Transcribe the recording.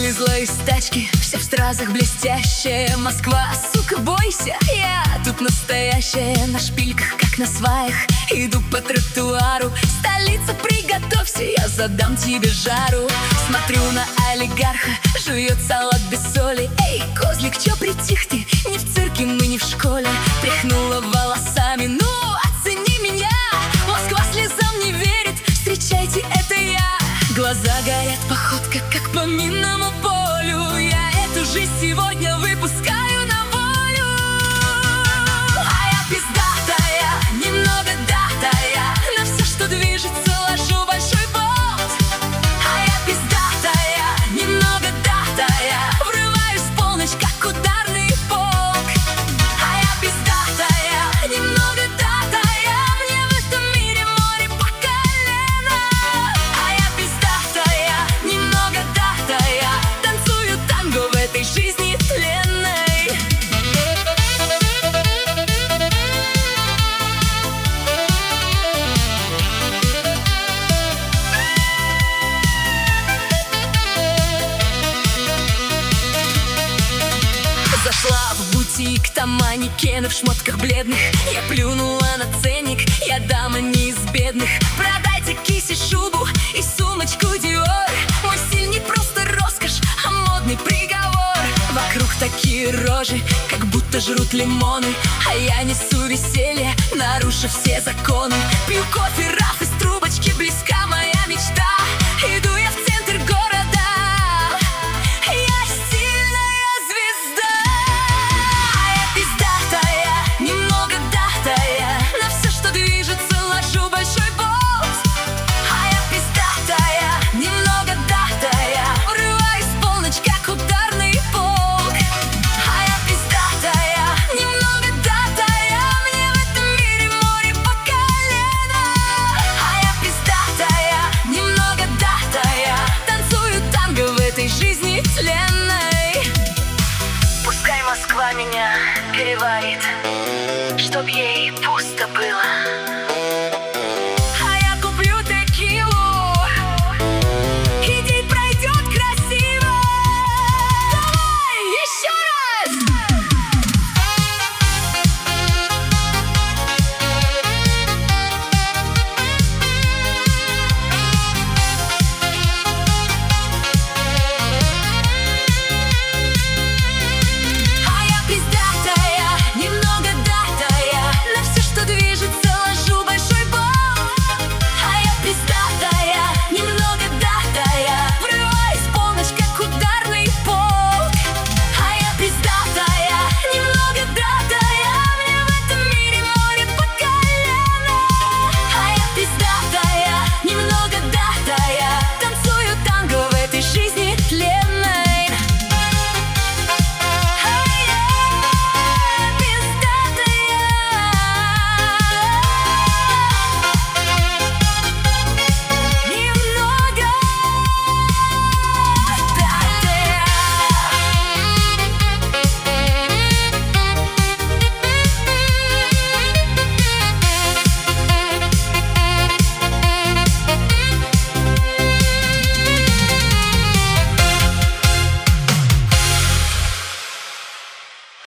Вылезла из тачки, вся в стразах блестящая. Москва, сука, бойся, я тут настоящая. На шпильках, как на сваях, иду по тротуару. Столица, приготовься, я задам тебе жару. Смотрю на олигарха, жует салат без соли. Эй, козлик, чё притих ты? Не в цирке мы, не в школе. Тряхнула волосами, ну, оцени меня. Москва слезам не верит, встречайте, это я. Глаза горят, походка, как по минному полю. Я эту жизнь сегодня выпускаю на волю. А я пиздатая, немного датая. На все, что движется, ложу большой болт. А я пиздатая, немного датая. Врываюсь в полночь, как ударный полк. А я пиздатая, немного датая. Мне в этом мире море по колено. А я пиздатая, немного датая. Танцую танго в этой жизни тленной. Зашла в бутик, там манекены в шмотках бледных. Я плюнула на ценник, я дама не из бедных. Продайте киси, шубу и сумочку Dior. Мой стиль не просто роскошь, а модный приговор. Вокруг такие рожи, как будто жрут лимоны. А я несу веселье, нарушив все законы. Пью кофе, раф из трубочки, близка